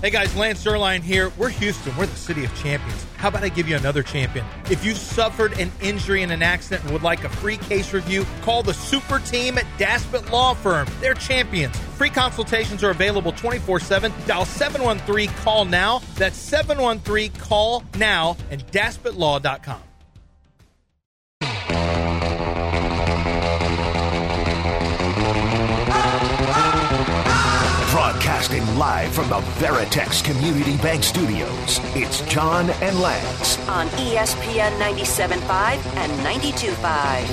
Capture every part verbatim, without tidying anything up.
Hey guys, Lance Zierlein here. We're Houston. We're the city of champions. How about I give you another champion? If you've suffered an injury in an accident and would like a free case review, call the super team at Daspit Law Firm. They're champions. Free consultations are available twenty-four seven. Dial seven one three, call now. That's seven one three, call now and daspit law dot com. Broadcasting live from the Veritex Community Bank Studios, it's John and Lance. On E S P N ninety-seven point five and ninety-two point five.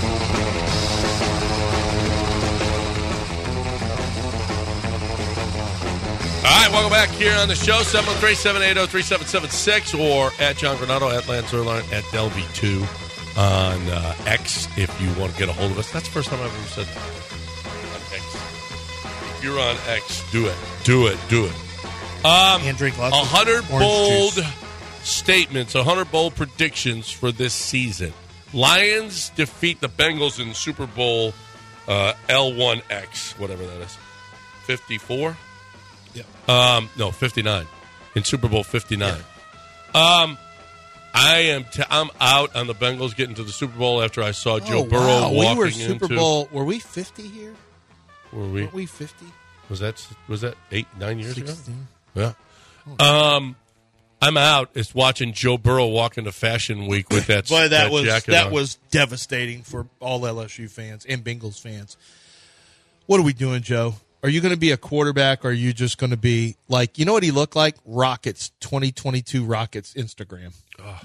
All right, welcome back here on the show, seven one three, seven eight zero, three seven seven six, or at John Granado, at Lance Zierlein, at Delvey two on uh, X if you want to get a hold of us. That's the first time I've ever said that. On X. If you're on X, do it. Do it. Do it. Um, And drink lots one hundred of orange bold juice. statements, one hundred bold predictions for this season. Lions defeat the Bengals in Super Bowl uh, L one X, whatever that is. fifty-four? Yeah. Um, no, fifty-nine. In Super Bowl fifty-nine. Yeah. Um, I am t- I'm out on the Bengals getting to the Super Bowl after I saw Joe Oh, Burrow wow. walking We were Super into, Bowl. Were we fifty here? Were we? Weren't we fifty? Was that was that eight nine years sixteen? ago? Yeah. Um, I'm out. It's watching Joe Burrow walk into Fashion Week with that. Boy, that, that was jacket that on. was devastating for all L S U fans and Bengals fans. What are we doing, Joe? Are you going to be a quarterback, or are you just going to be like, you know what he looked like? Rockets, twenty twenty-two Rockets Instagram. Ugh.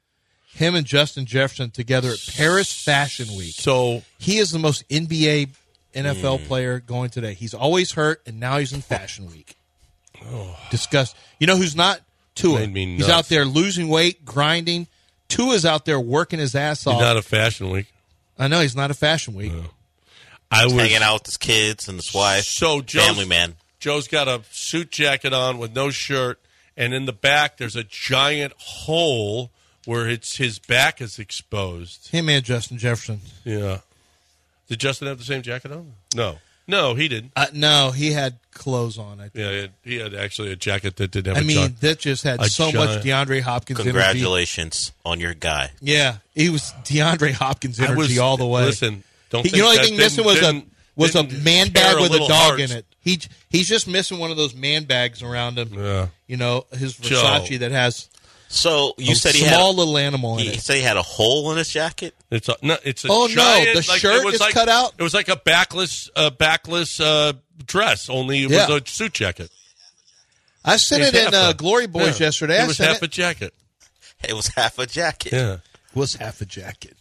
Him and Justin Jefferson together at Paris Fashion Week. So he is the most N B A, N F L mm. player going today. He's always hurt, and now he's in Fashion Week. Oh. Disgust. You know who's not? Tua. Made me He's nuts. out there losing weight, grinding. Tua's out there working his ass off. He's not a Fashion Week. I know he's not a Fashion Week. No. I was hanging out with his kids and his wife. So Joe's, family man. Joe's got a suit jacket on with no shirt, and in the back there's a giant hole where it's his back is exposed. Him and Justin Jefferson. Yeah. Did Justin have the same jacket on? No. No, he didn't. Uh, no, he had clothes on. I think. Yeah, he had, he had actually a jacket that didn't have I a mean, giant, that just had so giant, much DeAndre Hopkins Congratulations energy. on your guy. Yeah, he was DeAndre Hopkins energy was, all the way. Listen, don't he, think you know, the that only thing missing was a was a man bag a with a dog dog heart. in it. He he's just missing one of those man bags around him. Yeah. You know, his Versace Joe. that has So you a said he small had a, little animal in he it. said he had a hole in his jacket. It's a, no, it's a Oh, no, giant, the like, shirt it was is like, cut out? It was like a backless, uh, backless uh, dress. Only it Yeah. was a suit jacket. I sent It's it in half uh, a- Glory Boys yeah. yesterday. It I was sent half it. a jacket. It was half a jacket. Yeah. It was half a jacket.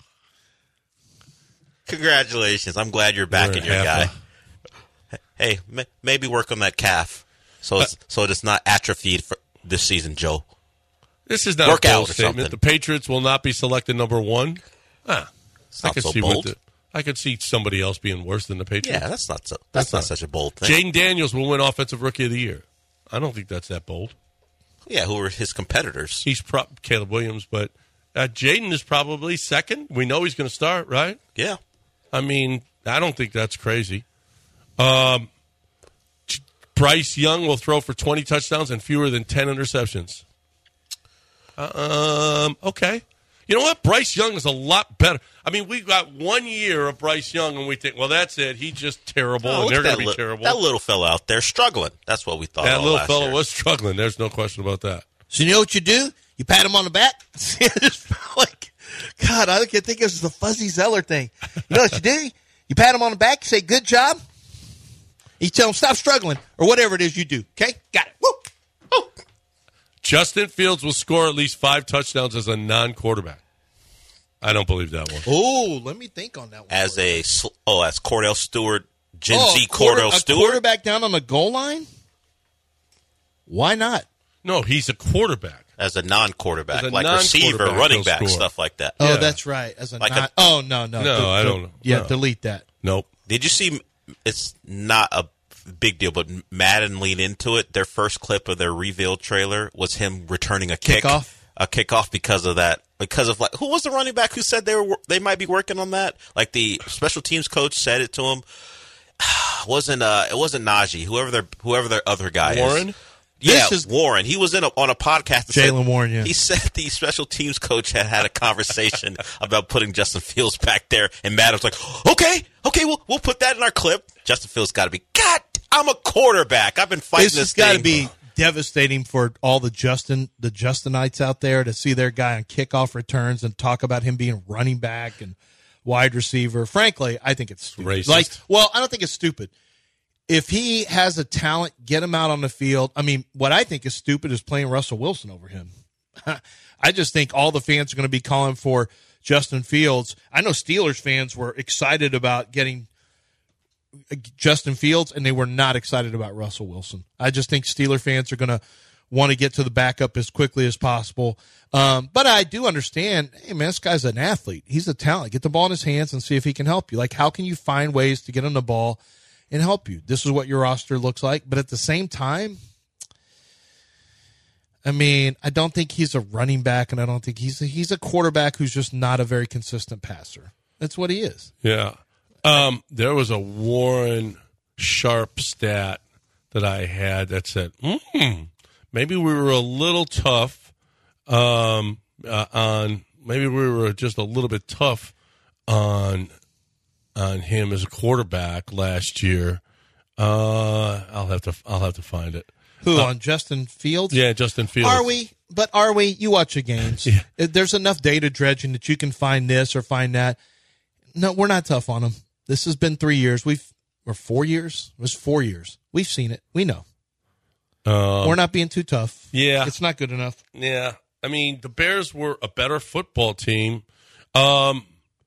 Congratulations. I'm glad you're back You're in your half guy. Hey, m- maybe work on that calf so it's, Uh, so it's not atrophied for this season, Joe. This is not Work a out bold or statement. something. The Patriots will not be selected number one. Ah, It's I not could so see bold. what the, I could see somebody else being worse than the Patriots. Yeah, that's not so. That's, That's not not- such a bold thing. Jaden Daniels will win Offensive Rookie of the Year. I don't think that's that bold. Yeah, who were his competitors? He's pro- Caleb Williams, but uh, Jaden is probably second. We know he's going to start, right? Yeah. I mean, I don't think that's crazy. Um, Bryce Young will throw for twenty touchdowns and fewer than ten interceptions. Um, okay. You know what? Bryce Young is a lot better. I mean, we've got one year of Bryce Young, and we think, well, that's it. He's just terrible, Oh, and look they're at going that to be li- terrible. That little fella out there struggling. That's what we thought. That all little last fellow year. was struggling. There's no question about that. So you know what you do? You pat him on the back. I just felt like, God, I can think this is the Fuzzy Zeller thing. You know what you do? You pat him on the back. You say, "Good job." You tell him, "Stop struggling," or whatever it is you do. Okay, got it. Woo! Woo! Justin Fields will score at least five touchdowns as a non-quarterback. I don't believe that one. Oh, let me think on that one. As a sl- oh, as Cordell Stewart, Gen oh, Z quarter- Cordell a Stewart. quarterback down on the goal line. Why not? No, he's a quarterback. As a non-quarterback, As a like receiver, non-quarterback, running he'll back, score. stuff like that. Oh, Yeah. that's right. As a Like non- a- oh no no No, De- I de- don't know. Yeah, No. delete that. Nope. Did you see? It's not a big deal, but Madden leaned into it. Their first clip of their reveal trailer was him returning a kick, Kickoff? a kickoff because of that. Because of like, who was the running back who said they were they might be working on that? Like the special teams coach said it to him. It wasn't uh, it wasn't Najee. Whoever their whoever their other guy Warren? is. Yeah, is, Warren. He was in a, on a podcast. Jaylen Warren, yeah. He said the special teams coach had had a conversation about putting Justin Fields back there, and Matt was like, okay, okay, we'll, we'll put that in our clip. Justin Fields got to be, God, I'm a quarterback. I've been fighting this. This This got to thing. be devastating for all the Justin, the Justinites out there to see their guy on kickoff returns and talk about him being running back and wide receiver. Frankly, I think it's stupid. Racist. Like, well, I don't think it's stupid. If he has a talent, get him out on the field. I mean, what I think is stupid is playing Russell Wilson over him. I just think all the fans are going to be calling for Justin Fields. I know Steelers fans were excited about getting Justin Fields, and they were not excited about Russell Wilson. I just think Steeler fans are going to want to get to the backup as quickly as possible. Um, but I do understand, hey, man, this guy's an athlete. He's a talent. Get the ball in his hands and see if he can help you. Like, how can you find ways to get on the ball and help you? This is what your roster looks like. But at the same time, I mean, I don't think he's a running back, and I don't think he's a, he's a quarterback who's just not a very consistent passer. That's what he is. Yeah. Um, there was a Warren Sharp stat that I had that said, mm, maybe we were a little tough um, uh, on, maybe we were just a little bit tough on on him as a quarterback last year. Uh, I'll have to I'll have to find it. Who, uh, on Justin Fields? Yeah, Justin Fields. Are we? But are we? You watch the games. Yeah. There's enough data dredging that you can find this or find that. No, we're not tough on him. This has been three years. We've or four years. It was four years. We've seen it. We know. Um, we're not being too tough. Yeah, it's not good enough. Yeah, I mean the Bears were a better football team. Um.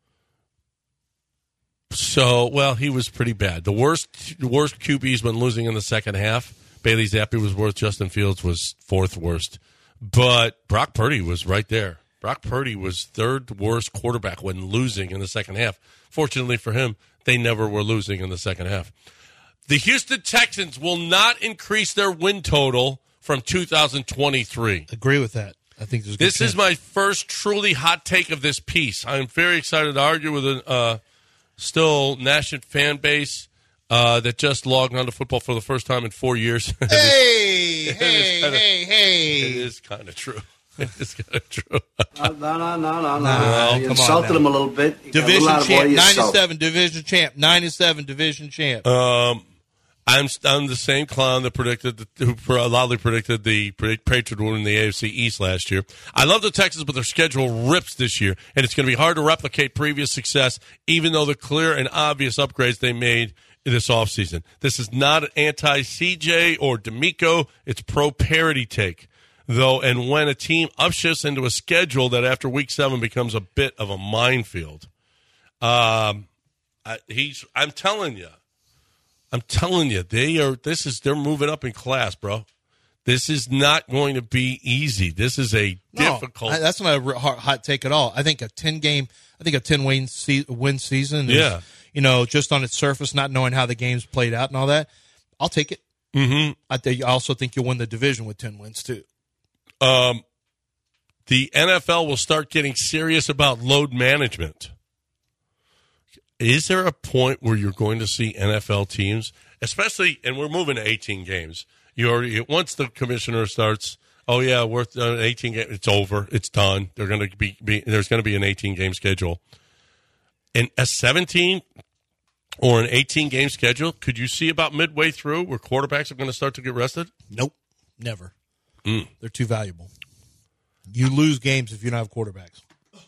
So, well, he was pretty bad. The worst, the worst Q Bs when losing in the second half. Bailey Zappi was worst. Justin Fields was fourth worst. But Brock Purdy was right there. Brock Purdy was third worst quarterback when losing in the second half. Fortunately for him, they never were losing in the second half. The Houston Texans will not increase their win total from two thousand twenty-three. Agree with that. I think there's a good This chance. is my first truly hot take of this piece. I'm very excited to argue with a uh, still national fan base uh, that just logged on to football for the first time in four years. Hey, hey, kinda, hey, hey. It is kind of true. It is kind of true. No, no, no, no, no. No, You come insulted on him a little bit. You got a Division little out of order champ, yourself. ninety-seven division champ, ninety-seven division champ. Um, I'm I'm the same clown that predicted the, who loudly predicted the Patriots would win the A F C East last year. I love the Texans, but their schedule rips this year, and it's going to be hard to replicate previous success, even though the clear and obvious upgrades they made this offseason. This is not an anti-C J or D'Amico. It's pro-parity take. Though, and when a team upshifts into a schedule that after week seven becomes a bit of a minefield, um, I, he's. I'm telling you, I'm telling you, they are. This is they're moving up in class, bro. This is not going to be easy. This is a No, difficult. I- that's not a re- hot, hot take at all. I think a ten game, I think a ten win se- win season. Is, Yeah. you know, just on its surface, not knowing how the game's played out and all that. I'll take it. mm-hmm. I think. I also think you'll win the division with ten wins too. Um, the N F L will start getting serious about load management. Is there a point where you're going to see N F L teams, especially, and we're moving to eighteen games. You already once the commissioner starts, oh yeah, we're uh, eighteen games. It's over. It's done. They're going to be, be there's going to be an eighteen game schedule, and a seventeen or an eighteen game schedule. Could you see about midway through where quarterbacks are going to start to get rested? Nope, never. Mm. They're too valuable. You lose games if you don't have quarterbacks.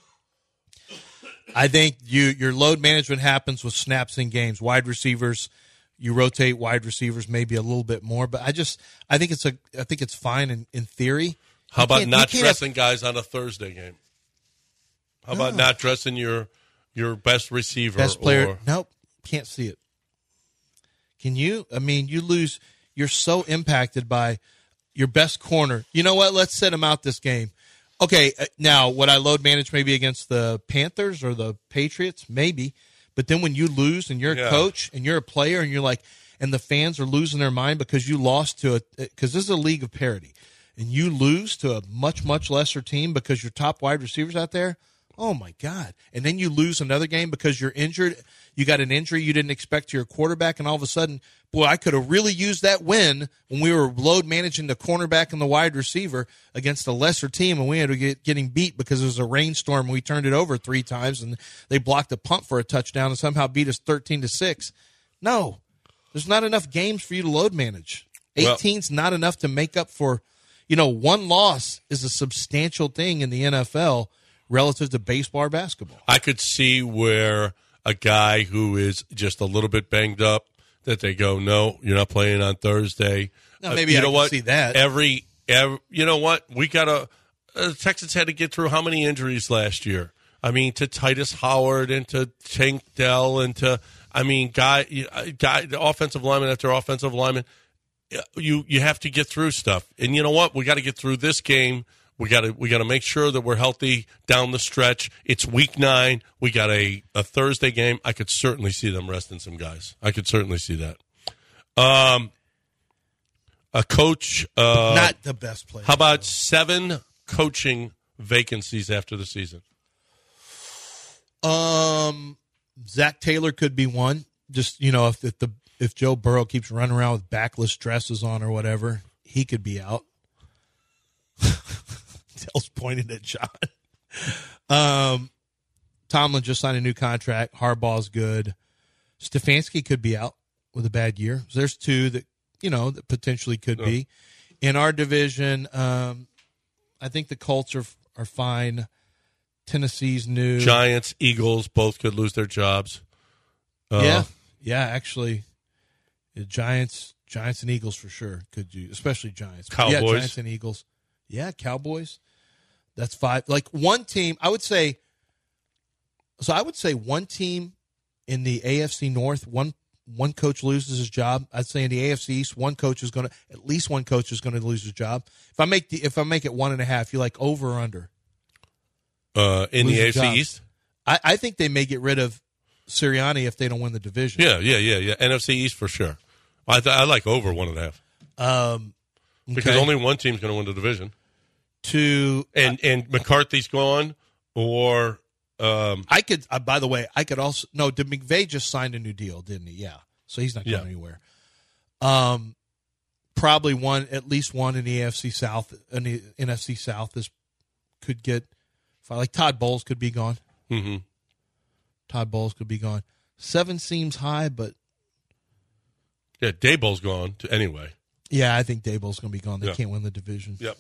I think you your load management happens with snaps in games. Wide receivers, you rotate wide receivers maybe a little bit more, but I just I think it's a I think it's fine in, in theory. How You about can't- not you can't dressing guys on a Thursday game? How about No. not dressing your your best receiver? Best player? Or, Nope, can't see it. Can you? I mean, you lose. You're so impacted by your best corner. You know what? Let's set him out this game. Okay, uh, now would I load manage maybe against the Panthers or the Patriots? Maybe. But then when you lose and you're Yeah. a coach and you're a player and you're like, and the fans are losing their mind because you lost to a, because this is a league of parity, and you lose to a much, much lesser team because your top wide receivers out there, Oh, my God. And then you lose another game because you're injured. You got an injury you didn't expect to your quarterback, and all of a sudden, boy, I could have really used that win when we were load managing the cornerback and the wide receiver against a lesser team, and we had to get getting beat because it was a rainstorm. And we turned it over three times, and they blocked a punt for a touchdown and somehow beat us thirteen to six. No, there's not enough games for you to load manage. eighteen's well, not enough to make up for, you know, one loss is a substantial thing in the N F L relative to baseball or basketball. I could see where a guy who is just a little bit banged up, that they go, no, you're not playing on Thursday. Now, maybe uh, you I know can what? see that. Every, every, you know what? We got to, uh, Texans had to get through how many injuries last year? I mean, to Titus Howard and to Tank Dell and to, I mean, guy, guy, the offensive lineman after offensive lineman. You you have to get through stuff, and you know what? We got to get through this game. We got to we got to make sure that we're healthy down the stretch. It's week nine. We got a, a Thursday game. I could certainly see them resting some guys. I could certainly see that. Um, a coach, uh, not the best player. How about seven coaching vacancies after the season? Um, Zach Taylor could be one. Just you know, if, if the if Joe Burrow keeps running around with backless dresses on or whatever, he could be out. Dell's pointed at John. Um, Tomlin just signed a new contract. Harbaugh's good. Stefanski could be out with a bad year. So there's two that, you know, that potentially could be. In our division, um, I think the Colts are are fine. Tennessee's new. Giants, Eagles, both could lose their jobs. Uh, yeah, yeah, actually. The Giants, Giants and Eagles for sure could do, especially Giants. Cowboys. Yeah, Giants and Eagles. Yeah, Cowboys. That's five. Like one team, I would say. So I would say one team in the A F C North, one one coach loses his job. I'd say in the A F C East, one coach is going to at least one coach is going to lose his job. If I make the if I make it one and a half, you like over or under? Uh, in lose the A F C job. East, I, I think they may get rid of Sirianni if they don't win the division. Yeah, yeah, yeah, yeah. N F C East for sure. I th- I like over one and a half. Um, okay. Because only one team's going to win the division. To and and McCarthy's gone, or um, I could. Uh, by the way, I could also no. Did McVay just signed a new deal? Didn't he? Yeah. So he's not going Yeah. anywhere. Um, probably one, at least one in the A F C South, in the N F C South is could get. Like Todd Bowles could be gone. Mm-hmm. Todd Bowles could be gone. Seven seems high, but yeah, Daboll's gone to, anyway. yeah, I think Daboll's going to be gone. They Yeah. can't win the division. Yep.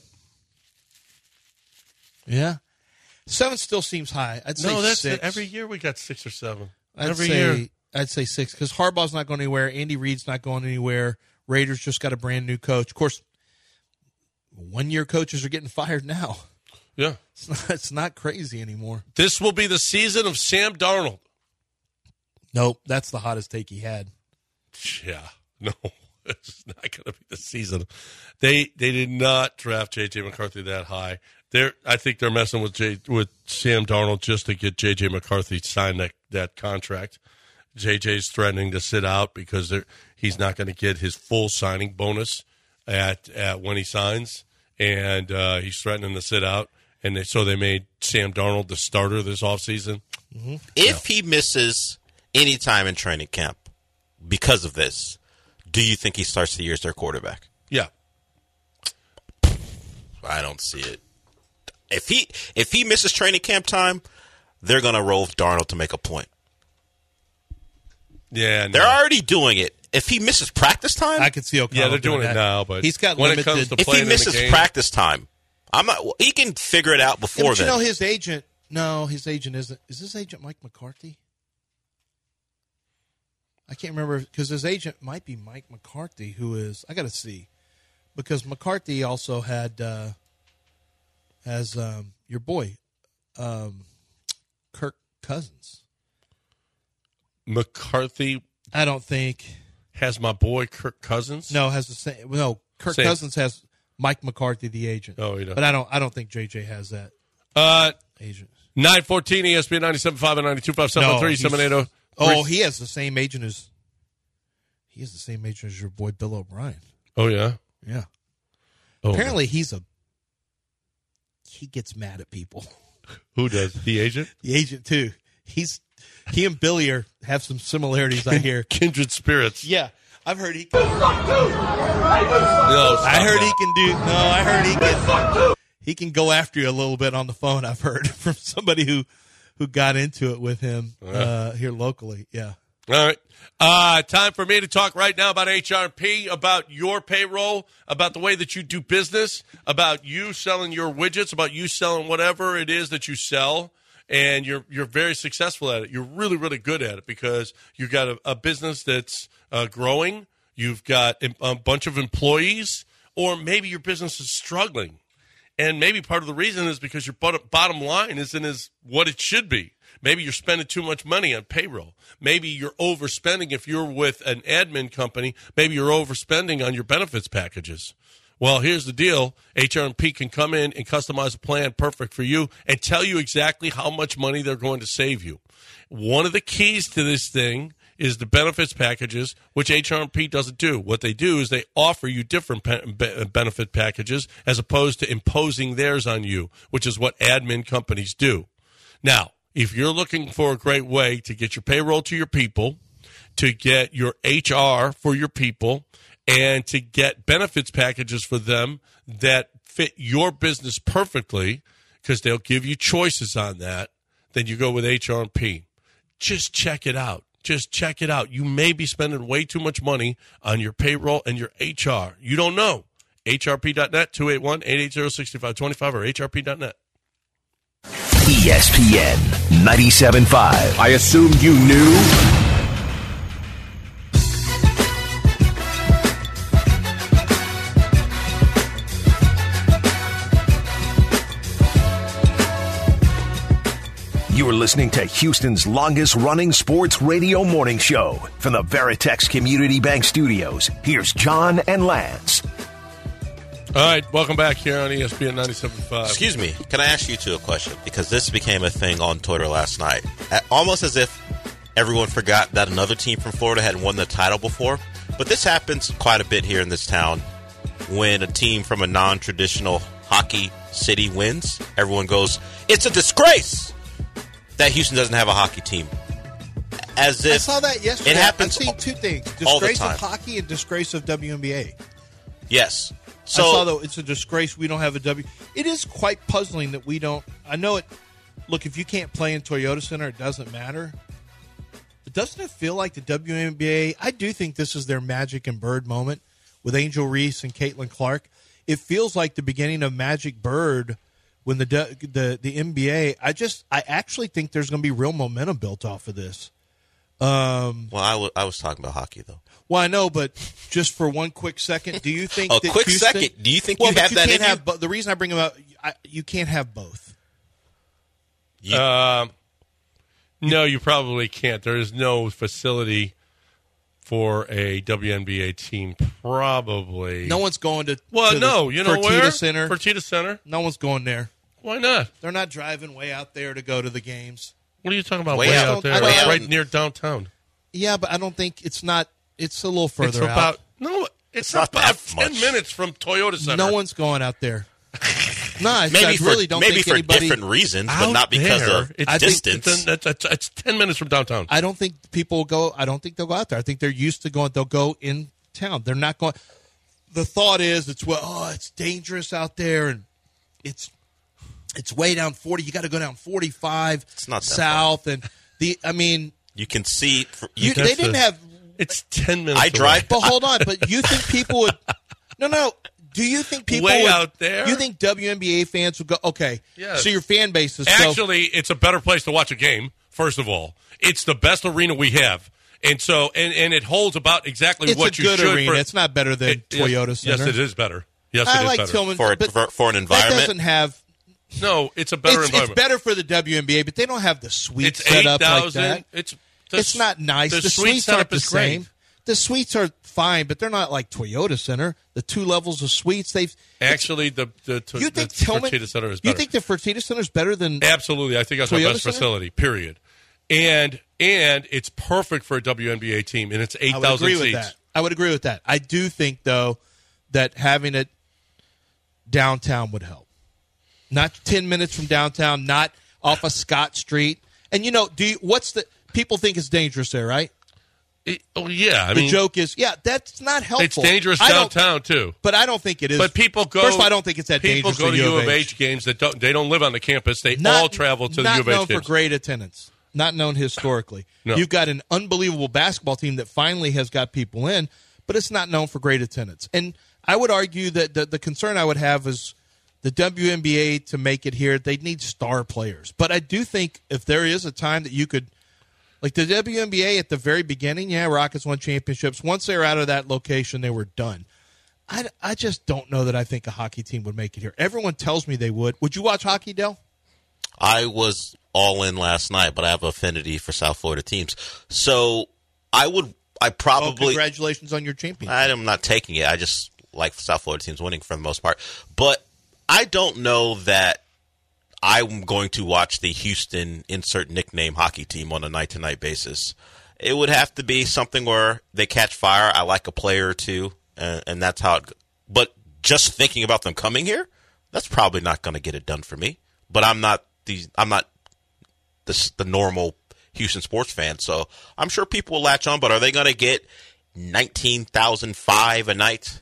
Yeah, seven still seems high. I'd say No, that's six. every year we got six or seven. I'd every say, year. I'd say six because Harbaugh's not going anywhere. Andy Reid's not going anywhere. Raiders just got a brand new coach. Of course, one-year coaches are getting fired now. Yeah. It's not, it's not crazy anymore. This will be the season of Sam Darnold. Nope, that's the hottest take he had. Yeah, no, it's not going to be the season. They they did not draft J J McCarthy that high. They're I think they're messing with J, with Sam Darnold just to get J J McCarthy to sign that, that contract. J J's threatening to sit out because he's not going to get his full signing bonus at at when he signs, and uh, he's threatening to sit out. And they, so they made Sam Darnold the starter this offseason. Mm-hmm. If he misses any time in training camp because of this, do you think he starts the year as their quarterback? Yeah. I don't see it. If he if he misses training camp time, they're going to roll Darnold to make a point. Yeah, no. They're already doing it. If he misses practice time, I could see O'Connell Yeah, they're doing that. it now, but he's got when limited. it comes to if he playing in the misses game, practice time, I'm not. He can figure it out Yeah, before but you then. know his agent. No, his agent isn't. Is this agent Mike McCarthy? I can't remember because his agent might be Mike McCarthy, who is. I got to see because McCarthy also had uh, has um, your boy um, Kirk Cousins. McCarthy I don't think. has my boy Kirk Cousins. No, has the same. No, Kirk Same. Cousins has Mike McCarthy, the agent. Oh, he does. But I don't. I don't think J J has that Uh, agent. nine fourteen E S P N ninety-seven point five and ninety-two point five, seven three, seven eight zero. Oh, he has the same agent as. He has the same agent as your boy Bill O'Brien. Oh, yeah? Yeah. Oh, Apparently, he's a. He gets mad at people. Who does? The agent? The agent too. He's he and Billy are have some similarities. I hear Kindred spirits. Yeah, I've heard he. Can, No, I heard that. he can do. No, I heard he can. He can go after you a little bit on the phone. I've heard from somebody who who got into it with him uh, here locally. Yeah. All right. Uh, time for me to talk right now about H R P, about your payroll, about the way that you do business, about you selling your widgets, about you selling whatever it is that you sell, and you're you're very successful at it. You're really, really good at it because you've got a, a business that's uh, growing. You've got a bunch of employees, or maybe your business is struggling. And maybe part of the reason is because your bottom line isn't as what it should be. Maybe you're spending too much money on payroll. Maybe you're overspending if you're with an admin company. Maybe you're overspending on your benefits packages. Well, here's the deal. H R P can come in and customize a plan perfect for you and tell you exactly how much money they're going to save you. One of the keys to this thing is the benefits packages, which H R P doesn't do. What they do is they offer you different pe- benefit packages as opposed to imposing theirs on you, which is what admin companies do. Now, if you're looking for a great way to get your payroll to your people, to get your H R for your people, and to get benefits packages for them that fit your business perfectly, because they'll give you choices on that, then you go with H R P. Just check it out. Just check it out. You may be spending way too much money on your payroll and your H R. You don't know. H R P dot net, two eight one, eight eight zero, six five two five, or H R P dot net. E S P N ninety-seven point five. I assumed you knew. You are listening to Houston's longest-running sports radio morning show. From the Veritex Community Bank Studios, here's John and Lance. All right, welcome back here on E S P N ninety-seven point five. Excuse me, can I ask you two a question? Because this became a thing on Twitter last night. Almost as if everyone forgot that another team from Florida had won the title before. But this happens quite a bit here in this town. When a team from a non-traditional hockey city wins, everyone goes, it's a disgrace that Houston doesn't have a hockey team. As if I saw that yesterday. It happens I've seen two things: all the disgrace time. of hockey and disgrace of W N B A. Yes. So, I saw though it's a disgrace we don't have a W. It is quite puzzling that we don't. I know it. Look, if you can't play in Toyota Center, it doesn't matter. But doesn't it feel like the W N B A? I do think this is their Magic and Bird moment with Angel Reese and Caitlin Clark. It feels like the beginning of Magic Bird when the the the N B A. I just I actually think there's going to be real momentum built off of this. Um, well, I, w- I was talking about hockey though. Well, I know, but just for one quick second, do you think a that quick Houston, second? Do you think well, you but have you that can't in have, you? bo- the reason I bring them up, I, you can't have both. You, Um, no, you probably can't. There is no facility for a W N B A team. Probably No one's going to. Well, to no, the you know Fertitta where? Center. Fertitta Center. No one's going there. Why not? They're not driving way out there to go to the games. What are you talking about? Way Way, out- out there, I don't- right, way out- near downtown. Yeah, but I don't think it's not. It's a little further it's about out. no. It's, It's not about that ten much. minutes from Toyota Center. No one's going out there. No, I, maybe I for really don't maybe think for anybody. different reasons, but Out not because there, of it's I think distance. It's, it's, it's, it's ten minutes from downtown. I don't think people will go. I don't think they'll go out there. I think they're used to going. They'll go in town. They're not going. The thought is, it's well, oh, it's dangerous out there, and it's it's way down forty. You got to go down forty-five. It's not that south, and the. I mean, you can see. For, you, you can, they That's didn't the- have. It's ten minutes. I drive- away. But hold on. But you think people would? No, no. Do you think people Way would, out there? You think W N B A fans would go? Okay, Yes. so your fan base is so, Actually, it's a better place to watch a game. First of all, it's the best arena we have, and so and, and it holds about exactly it's what a you good should. arena. For, it's not better than it- Toyota yes, Center. Yes, it is better. Yes, I it is like better. Tillman for, a, but for for an that environment. doesn't have. No, it's a better It's, it's environment. better for the W N B A, but they don't have the suites It's set eight up like thousand. that. It's the, It's not nice. The, The, suite suites setup aren't the is great. same. The suites are fine, but they're not like Toyota Center. The two levels of suites. They've Actually, the the, the, you think the Tillman? Fertitta Center is you better. think the Fertitta Center is better than? Absolutely, I think that's our Toyota best Center? facility. Period. And and it's perfect for a W N B A team, and it's eight I would thousand agree seats. with that. I would agree with that. I do think though that having it downtown would help. not ten minutes from downtown, not off of Scott Street. And, you know, do you, what's the – people think it's dangerous there, right? It, oh, yeah. I the mean, joke is, yeah, that's not helpful. It's dangerous I don't- downtown, too. But I don't think it is. But people go. First of all, I don't think it's that people dangerous go to for U of H games that don't. They don't live on the campus. They Not- all travel to the not U of H known games. for great attendance. Not known historically. No. You've got an unbelievable basketball team that finally has got people in, but it's not known for great attendance. And I would argue that the, the concern I would have is the W N B A to make it here, they'd need star players. But I do think if there is a time that you could – like the W N B A at the very beginning, yeah, Rockets won championships. Once they were out of that location, they were done. I, I just don't know that I think a hockey team would make it here. Everyone tells me they would. Would you watch hockey, Dell? I was all in last night, but I have affinity for South Florida teams. So I would – I Oh, probably – congratulations on your championship. I'm not taking it. I just like South Florida teams winning for the most part. But I don't know that I'm going to watch the Houston insert nickname hockey team on a night-to-night basis. It would have to be something where they catch fire. I like a player or two, and, and that's how it – but just thinking about them coming here, that's probably not going to get it done for me. But I'm not the I'm not the, the normal Houston sports fan, so I'm sure people will latch on. But are they going to get nineteen thousand five a night?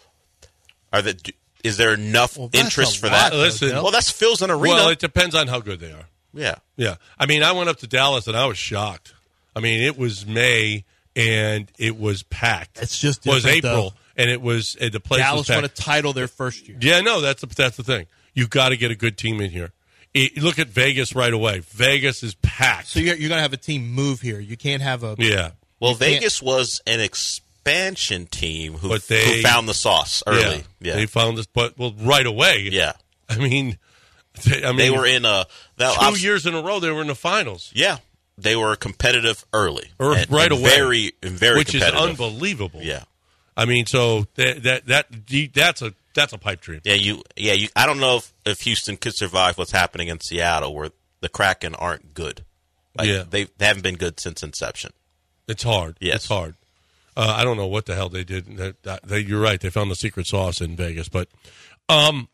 Are the is there enough Well, that's interest a for lot, that? though, Listen, Dell. Well, that's Phil's an arena. Well, it depends on how good they are. yeah. Yeah. I mean, I went up to Dallas and I was shocked. I mean, it was May and it was packed. It's just It was different, April though. and it was uh, the place was Dallas won a packed. title their first year. Yeah, no, that's the, that's the thing. You got to get a good team in here. It, look at Vegas right away. Vegas is packed. So you're, you're going to have a team move here. You can't have a yeah. Well, You can't- Vegas was an expansion team who, But they- who found the sauce early. Yeah. Yeah. They found this, but well, right away. Yeah. I mean, they, I mean, They were in a that, 2 I've- years in a row. They were in the finals, Yeah. They were competitive early. or And- right and away, Very, very which is competitive. unbelievable. Yeah. I mean, so that that that that's a that's a pipe dream. Yeah, you. Yeah, you. I don't know if, if Houston could survive what's happening in Seattle, where the Kraken aren't good. Like, Yeah. they they haven't been good since inception. It's hard. Yes. It's hard. Uh, I don't know what the hell they did. That, that, they, you're right. They found the secret sauce in Vegas, but um,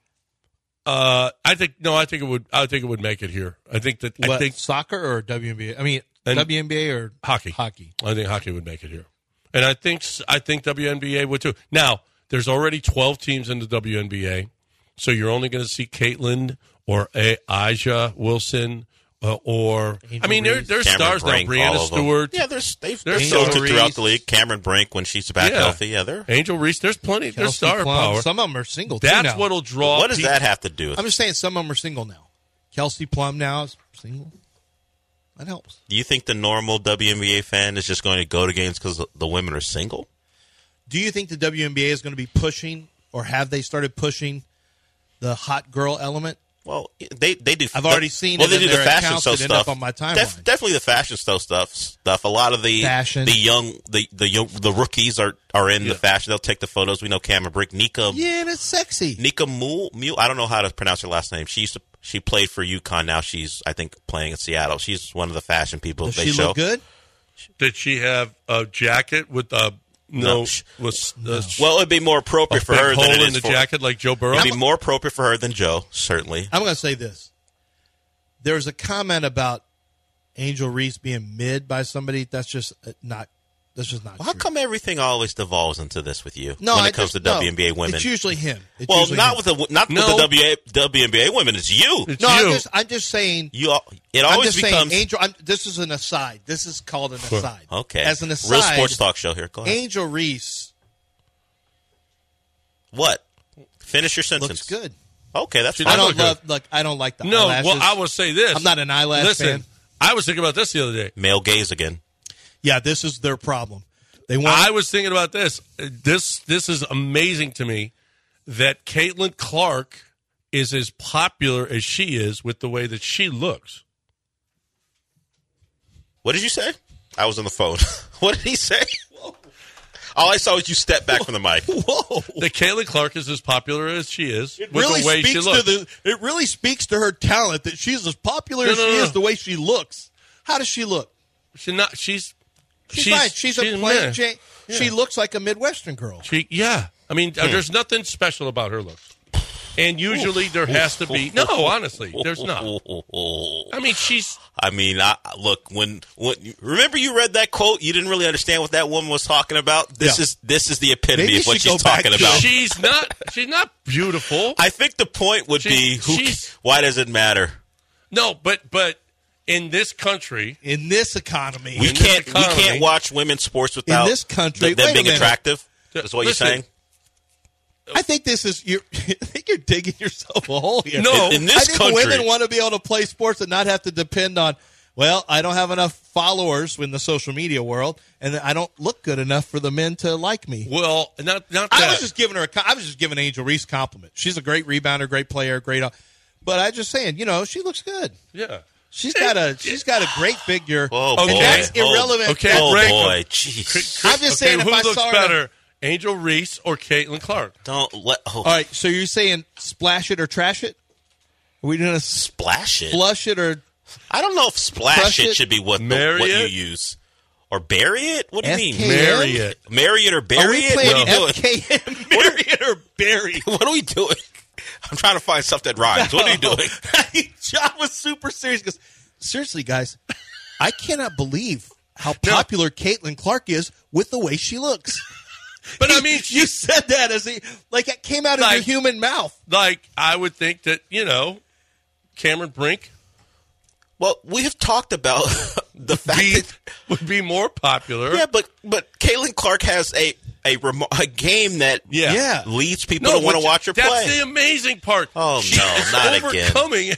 uh, I think no. I think it would. I think it would make it here. I think that. what, I think soccer or W N B A? I mean, And- W N B A or hockey. Hockey. I think hockey would make it here, and I think I think W N B A would too. Now, there's already twelve teams in the W N B A, so you're only going to see Caitlin or a- Aja Wilson uh, or Angel I mean, there, Reese. there's Cameron stars Brink, now. all Brianna of them. Stewart, Yeah, there's they've There's they've stars. filtered throughout Reese. the league. Cameron Brink when she's back Yeah. healthy. Yeah, they're. Angel Reese. There's plenty. There's Kelsey star Plum. power. Some of them are single. too That's now. what'll draw. What does people. that have to do with? I'm just saying. Some of them are single now. Kelsey Plum now is single. That helps. Do you think the normal W N B A fan is just going to go to games because the women are single? Do you think the W N B A is going to be pushing, or have they started pushing the hot girl element? Well, they they do. I've already seen well, it they in do the their fashion accounts show that end up stuff on my timeline. definitely the fashion show stuff. Stuff. A lot of the Fashion. the young, the the young, the rookies are are in the fashion. They'll take the photos. We know Cameron Brink, Nika, Yeah, and it's sexy. Nika Mule. Mule. I don't know how to pronounce her last name. She used to. She played for UConn. Now she's, I think, playing in Seattle. She's one of the fashion people Does they she show. look good? Did she have a jacket with a no? No, sh- Was uh, Well, it'd be more a appropriate for big her hole than it in is the for. jacket like Joe Burrow? It'd be more appropriate for her than Joe, certainly. I'm going to say this. There's a comment about Angel Reese being mid by somebody. That's just uh, not. That's just not Well, how true. come everything always devolves into this with you No, when I it comes just- to no. W N B A women? It's usually him. It's well, usually not him. with the not No. with the W A, W N B A women. It's you. It's No, you. I'm just, I'm just saying. You. al- It I'm always just becomes saying. Angel. I'm, this is an aside. This is called an aside. okay. As an aside, real sports talk show here. Go ahead. Angel Reese What? Finish your sentence. looks good. Okay, that's She fine. I does don't look good. love. Look, I don't like the No, eyelashes. well, I will say this. I'm not an eyelash Listen, fan. I was thinking about this the other day. Male gaze again. Yeah, this is their problem. They want. I was thinking about this. This this is amazing to me that Caitlin Clark is as popular as she is with the way that she looks. What did you say? I was on the phone. What did he say? All I saw was you step back from the mic. Whoa! That Caitlin Clark is as popular as she is It with really the way she speaks looks. to the. It really speaks to her talent that she's as popular No, as no, she no, is no. the way she looks. How does she look? She's not. She's. She's, fine. She's, a plain meh. Jane. She looks like a Midwestern girl. She, yeah. I mean, uh, there's nothing special about her looks. And usually there has to be no. Honestly, there's not. I mean, she's. I mean, I, look when when remember you read that quote, you didn't really understand what that woman was talking about. This Yeah. is this is the epitome Maybe of what she she's go back talking to- about. She's not. She's not beautiful. I think the point would be, She's- who, she's- why does it matter? No, but but in this country, In this economy, We In this can't we economy- can't watch women's sports without this country- th- them wait a being minute. attractive. Is what Listen, you're saying? I think this is you're. I think you're digging yourself a hole here. No. In, in this I think country, women want to be able to play sports and not have to depend on. Well, I don't have enough followers in the social media world, and I don't look good enough for the men to like me. well, not not that. I was just giving her. A, co- I was just giving Angel Reese a compliment. She's a great rebounder, great player, great. But I just saying, you know, she looks good. yeah. She's got a. She's got a great figure. Oh, and boy. that's Oh, irrelevant. okay, oh break. boy, jeez. I'm just saying, okay, if who I looks saw her- better, Angel Reese or Caitlin Clark? Don't let oh, All right, so you're saying splash it or trash it? Are we going to splash it. flush it or I don't know if splash Crush it, it? should be what the, Marry what it? you use or bury it. What do you mean? F K? Marry it. Marry it or are bury we it? playing What are you doing? F K M? Marry it or bury? What are we doing? I'm trying to find stuff that rhymes. What are you doing? John was super serious. He goes, seriously, guys, I cannot believe how popular Caitlin Clark is with the way she looks. But I mean, you said that as he like it came out of your Like- human mouth. like I would think that you know, Cameron Brink Well, we have talked about the fact be, that would be more popular. yeah, but but Caitlin Clark has a a, remo- a game that Yeah. Yeah. leads people to want to which- watch her that's play. the amazing part. Oh, she no, is not again. overcoming.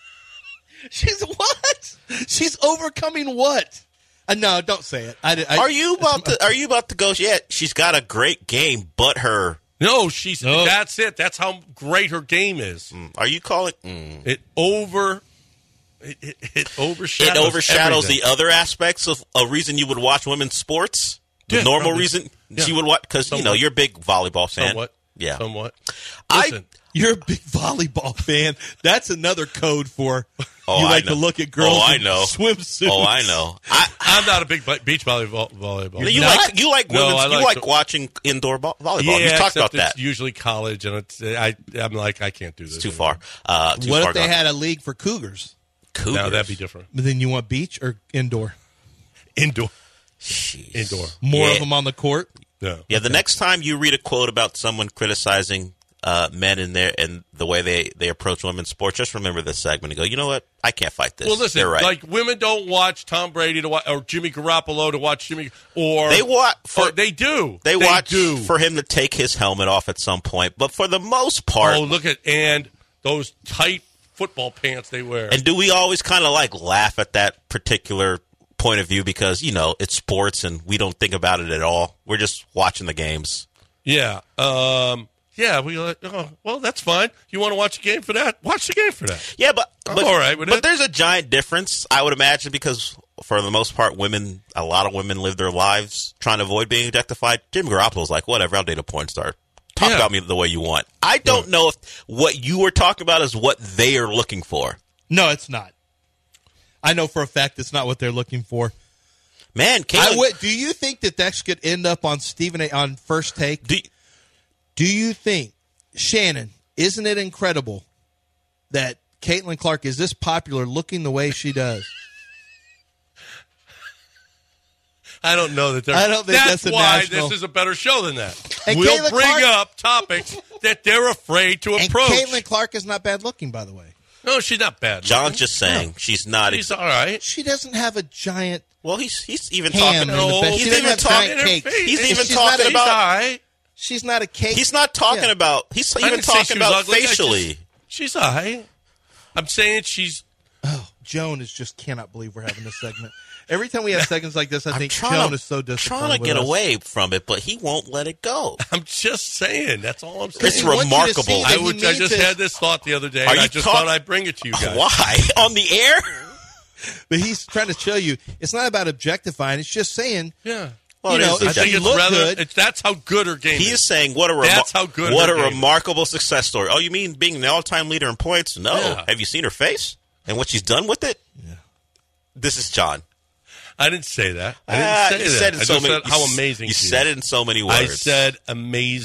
She's what? She's overcoming what? Uh, no, don't say it. I, I, Are you about to? Are you about to go? Yeah, she's got a great game, but her. No, she's. No. That's it. That's how great her game is. Are you calling? Mm. It over. It, it, it overshadows. It overshadows everything. the other aspects of a reason you would watch women's sports. The Yeah, normal probably. reason Yeah. she would watch because you know Somewhat. you're a big volleyball fan. Somewhat. Yeah. Somewhat. I- Listen, You're a big volleyball fan. That's another code for Oh, you I like know. to look at girls Oh, I in know. swimsuits. Oh, I know. I, I'm not a big bi- beach volleyball. volleyball. you not? like you like No, women's. I you like like the- watching indoor vo- volleyball. Yeah, You've talked except about that. It's usually college, and it's I. I'm like I can't do this. It's too anymore. far. Uh, too What far if they gone. had a league for cougars? Cougars? No, that'd be different. But then you want beach or indoor? Indoor. Jeez. Indoor. More Yeah. of them on the court? No. Yeah, the next time you read a quote about someone criticizing uh, men in their and the way they, they approach women's sports, just remember this segment and go, you know what? I can't fight this. Well, listen, They're right. like women don't watch Tom Brady to watch or Jimmy Garoppolo to watch Jimmy or they watch for or they do. they, watch do. for him to take his helmet off at some point, but for the most part, Oh, look at and those tight football pants they wear. and do we always kind of like laugh at that particular point of view because you know it's sports and we don't think about it at all. We're just watching the games. yeah. Um yeah, we like, oh, well, that's fine. You want to watch a game for that? Watch the game for that. Yeah, but I'm but, all right with but it. there's a giant difference, I would imagine, because for the most part, women, a lot of women live their lives trying to avoid being objectified. Jimmy Garoppolo's like, whatever, I'll date a porn star. Talk Yeah. about me the way you want. I don't know if what you were talking about is what they are looking for. No, it's not. I know for a fact it's not what they're looking for. Man, I Caitlin, would, do you think that that could end up on Stephen A. on First Take? do, Do you think, Shannon, isn't it incredible that Caitlin Clark is this popular looking the way she does? I don't know that they're. I don't think that's a why national- this is a better show than that. And we'll Caitlin bring Clark- up topics that they're afraid to And approach. Caitlin Clark is not bad looking, by the way. no, she's not bad. John's just saying she's not. She's Ex- all right. She doesn't have a giant well, he's he's even ham talking. in the No, bed. he She doesn't doesn't have talk- giant in her cake. face. He's even She's talking not a- about. She's all right. She's not a cake. He's not talking Yeah. about. He's I even didn't say talking she was about ugly. I just- facially. she's all right. I'm saying she's. Oh, Joan is just cannot believe we're having this segment. Every time we have segments like this, I I'm think trying Joan to, is so disappointed trying to with get us. away from it, but he won't let it go. I'm just saying. That's all I'm saying. It's He wants you to remarkable. see that I he would. I means just it. had this thought the other day. Are and I you just talk- thought I'd bring it to you guys. Why on the air? But he's trying to show you it's not about objectifying. It's just saying, Yeah. Well, you it know, is if I think you it's look rather. good, It's, that's how good her game He is. is saying what a remar- That's how good what her a game is. remarkable success story. Oh, you mean being the all-time leader in points? No. Yeah. Have you seen her face and what she's done with it? Yeah. This is John. I didn't say that. I didn't Ah, say you that. said it I so just many, said how you s- amazing You she said is. it in so many words. I said amazing.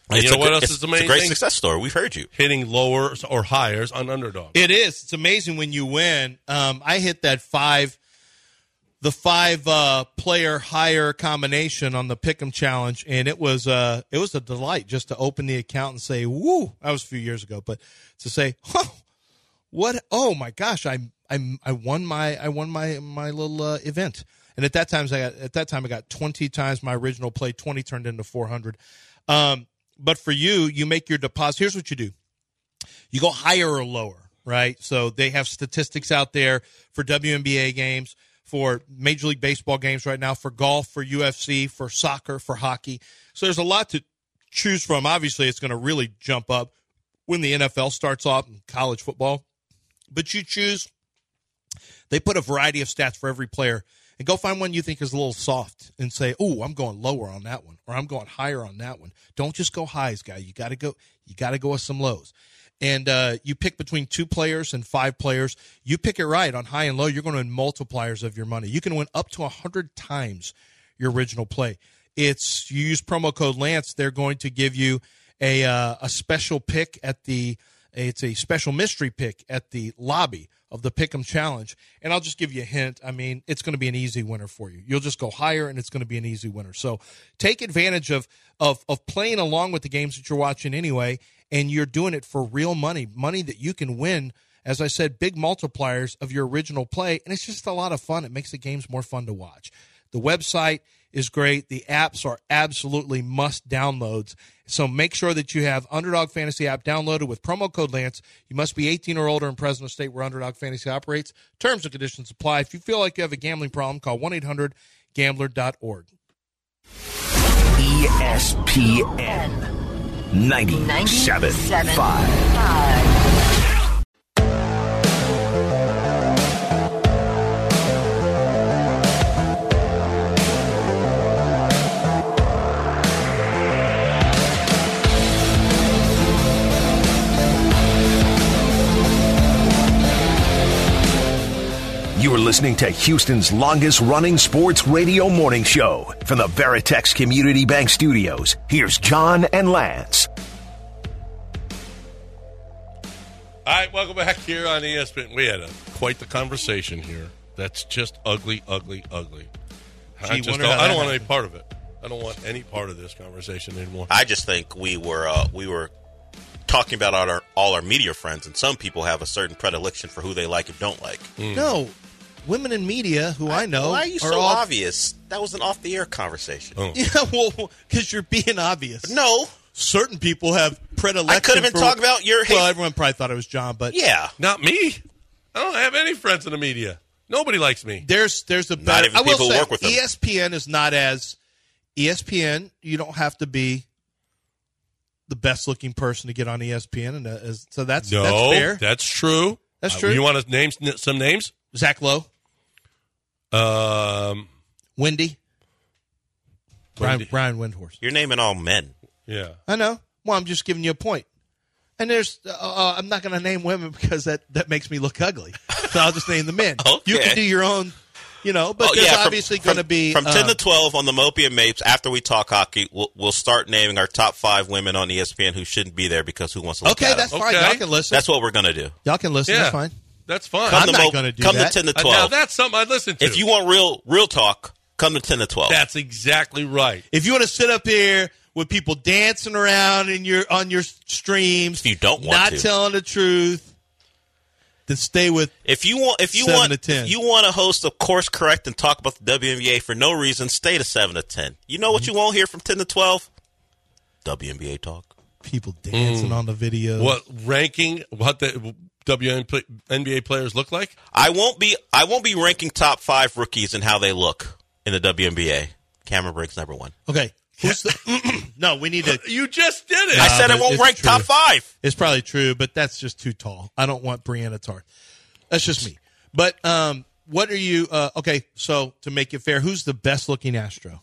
And It's you know a what good- else it's, is the it's main a great thing? success story. We've heard you. Hitting lowers or highers on underdog. It is. It's amazing when you win. Um, I hit that five, the five uh, player higher combination on the Pick'em Challenge, and it was uh, it was a delight just to open the account and say, "Woo!" That was a few years ago, but to say, "Huh, what? Oh my gosh! I I I won my I won my my little uh, event." And at that time, I got at that time I got twenty times my original play. twenty turned into four hundred. Um, but for you, you make your deposit. Here's what you do. You go higher or lower, right? So they have statistics out there for W N B A games, for Major League Baseball games right now, for golf, for U F C, for soccer, for hockey. So there's a lot to choose from. Obviously, it's going to really jump up when the N F L starts off and college football. But you choose. They put a variety of stats for every player. And go find one you think is a little soft and say, "Oh, I'm going lower on that one, or I'm going higher on that one." Don't just go highs, guy. You got to go. You got to go with some lows. And uh, you pick between two players and five players. You pick it right on high and low. You're going to win multipliers of your money. You can win up to a hundred times your original play. It's you use promo code Lance. They're going to give you a uh, a special pick at the. It's a special mystery pick at the lobby of the Pick'em Challenge. And I'll just give you a hint. I mean, it's going to be an easy winner for you. You'll just go higher, and it's going to be an easy winner. So take advantage of, of, of playing along with the games that you're watching anyway, and you're doing it for real money, money that you can win, as I said, big multipliers of your original play. And it's just a lot of fun. It makes the games more fun to watch. The website is great. The apps are absolutely must downloads. So make sure that you have Underdog Fantasy app downloaded with promo code Lance. You must be eighteen or older and present in a state where Underdog Fantasy operates. Terms and conditions apply. If you feel like you have a gambling problem, call one eight hundred gambler dot org. E S P N ninety-seven point five. You are listening to Houston's longest-running sports radio morning show from the Veritex Community Bank Studios. Here's John and Lance. All right, welcome back here on E S P N. We had a, quite the conversation here. That's just ugly, ugly, ugly. I, Gee, just wonder don't, how I that don't want any happened. part of it. I don't want any part of this conversation anymore. I just think we were uh, we were talking about all our all our media friends, and some people have a certain predilection for who they like and don't like. Mm. No, women in media who I, know Why are you are so all, obvious? That was an off-the-air conversation. Oh. Yeah, well, because you're being obvious. No. Certain people have predilection. I could have been for, talking about your hate. Well, everyone probably thought it was John, but Yeah. Not me. I don't have any friends in the media. Nobody likes me. there's there's a Not better. even I will people who say, work with them. E S P N is not as E S P N. You don't have to be the best looking person to get on E S P N, and uh, as, so that's No, that's fair. that's true. That's Uh, true. you want to name s- some names? Zach Lowe, Um, Wendy, Brian, Wendy. Brian Windhorst. You're naming all men. yeah. I know. Well, I'm just giving you a point. And there's, uh, uh, I'm not going to name women because that, that makes me look ugly. So I'll just name the men. Okay. You can do your own, you know, but Oh, there's yeah, from- obviously from- going to be. From ten um, to twelve on the Mopey and Mapes, after we talk hockey, we'll, we'll start naming our top five women on E S P N who shouldn't be there because who wants to look Okay, at that's them. fine. Okay. Y'all can listen. That's what we're going to do. Y'all can listen. Yeah. That's fine. That's fine. Come I'm to not Mo- gonna do Come that. to ten to Uh, now, twelve. that's something I'd listen to. If you want real real talk, come to ten to twelve. That's exactly right. If you want to sit up here with people dancing around in your on your streams, If you don't want not to. telling the truth, then stay with. If you want, if you Seven want, to ten. if you want to host a course correct and talk about the W N B A for no reason, stay to seven to ten. You know what Mm-hmm. you won't hear from ten to twelve? W N B A talk. People dancing on the videos. What ranking? What the W N B A players look like? I won't be. I won't be ranking top five rookies and how they look in the W N B A. Cameron Briggs number one. Okay. Who's the, no, we need to. You just did it. I said I but won't it's rank true. top five. It's probably true, but that's just too tall. I don't want Brianna Tarth. That's just me. But um, what are you? Uh, okay, so to make it fair, who's the best looking Astro?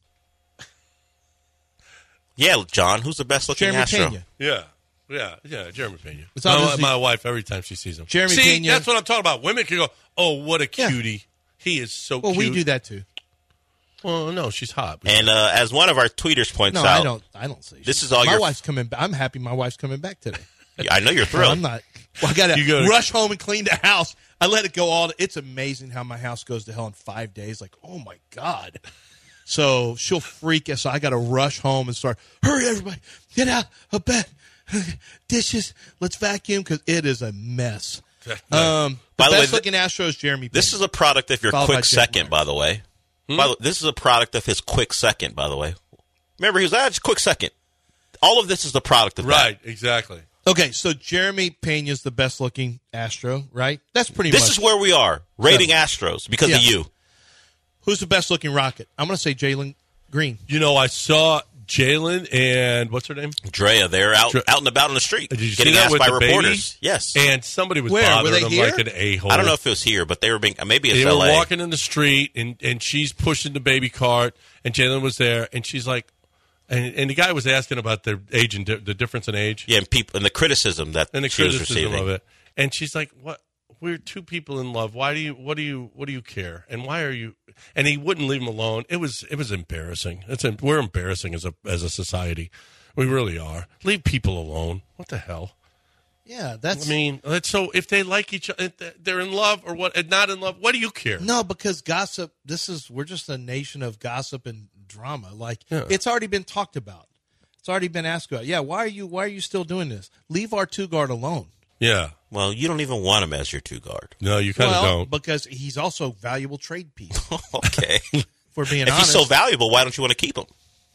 Yeah, John. Who's the best looking Jeremy Astro? Pena. Yeah. Yeah, yeah, Jeremy Pena. It's My- obviously- my wife, every time she sees him. Jeremy See, Pena. that's what I'm talking about. Women can go, oh, what a Yeah. cutie. He is so Well, cute. we do that too. Well, no, she's hot. And uh, as one of our tweeters points No, out, I don't. I don't say. This shit. is all my your- wife's coming. back. I'm happy. My wife's coming back today. I know you're thrilled. I'm not. Well, I got You to gotta- rush home and clean the house. I let it go all. It's amazing how my house goes to hell in five days. Like, oh my god. So she'll freak us. So I got to rush home and start. Hurry, everybody, get out of bed. Dishes. Let's vacuum because it is a mess. Um, the By the way, best th- looking Astros, Jeremy. This Payne. is a product of your Followed by quick Jeff second, Martin. by the way. Hmm? By the, this is a product of his quick second, by the way. Remember, he was, ah, just quick second. All of this is the product of Right, exactly. Okay, so Jeremy Pena's the best looking Astro, right? That's pretty that. This much. is where we are, rating Astros because Yeah. of you. Who's the best looking Rocket? I'm going to say Jalen Green. You know, I saw Jalen and what's her name? Drea, they're out Dre- out and about on the street Did you getting see that asked with by the reporters. baby? Yes. And somebody was Where? Were bothering they them here? like an a-hole. I don't know if it was here, but they were being, maybe it's They L were A. walking in the street, and, and she's pushing the baby cart, and Jalen was there, and she's like, and, and the guy was asking about their age and di- the difference in age. Yeah, and, people, and the criticism that And the she was criticism receiving. of it. And she's like, "What? We're two people in love. Why do you? What do you? What do you care? And why are you?" And he wouldn't leave him alone. It was it was embarrassing. It's em- we're embarrassing as a as a society. We really are. Leave people alone. What the hell? Yeah, that's. I mean, let's, so if they like each other, they're in love or what? and Not in love. What do you care? No, because gossip. This is we're just a nation of gossip and drama. Like Yeah. it's already been talked about. It's already been asked about. Yeah, why are you? Why are you still doing this? Leave our two guard alone. Yeah. Well, you don't even want him as your two guard. No, you kind of Well, don't. because he's also a valuable trade piece. Okay. For being if honest, he's so valuable, why don't you want to keep him?